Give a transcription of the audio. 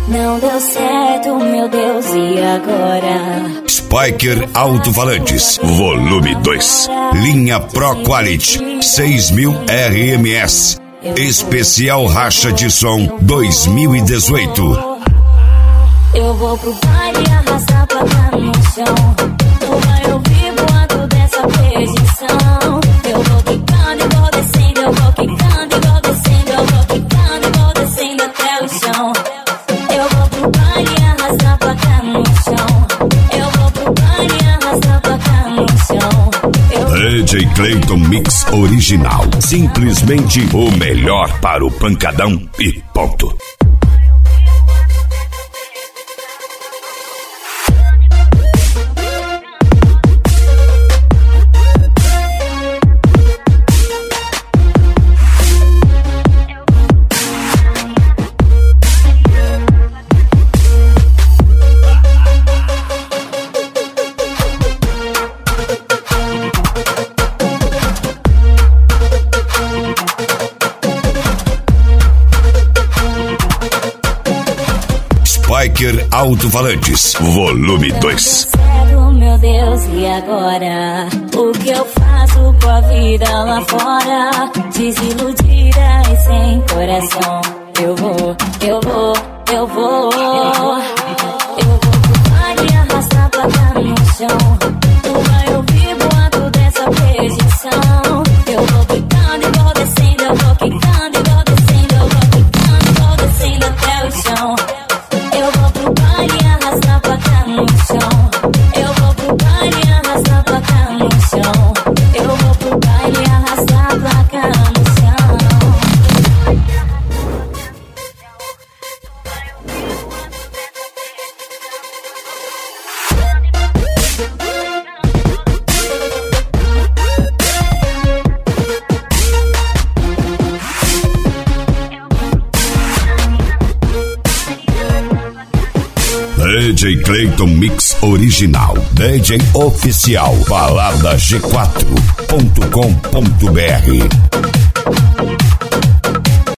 Não deu certo, meu Deus, e agora? Spiker Alto-Falantes, volume 2. Linha Pro Quality 6000 RMS. Especial Racha de Som 2018. Eu vou pro baile arrastar pra cá no chão. Tu vai ouvir voando dessa perdição. Eu vou quicando e vou descendo. Eu vou quicando e vou descendo. Eu vou quicando e vou descendo até o chão. Eu vou pro baile arrastar pra cá no chão. Eu vou pro baile arrastar pra cá no chão. DJ Clayton Mix Original. Simplesmente o melhor para o pancadão e ponto. Spiker Alto-Falantes, volume 2. Meu Deus, e agora? O que eu faço com a vida lá fora? Desiludida e sem coração. Eu vou pro baile arrastar pra cá no chão. Tu vai ouvir boato dessa perdição. Eu vou quicando e vou descendo. Eu vou quicando e vou descendo. Eu vou quicando e vou descendo até o chão. Eu vou pro baile arrastar pra cá no chão. Eu vou pro baile arrastar pra cá no chão. Eu vou pro baile arrastar pra cá no chão. DJ Clayton Mix Original. DJ Oficial. Balada G4.com.br.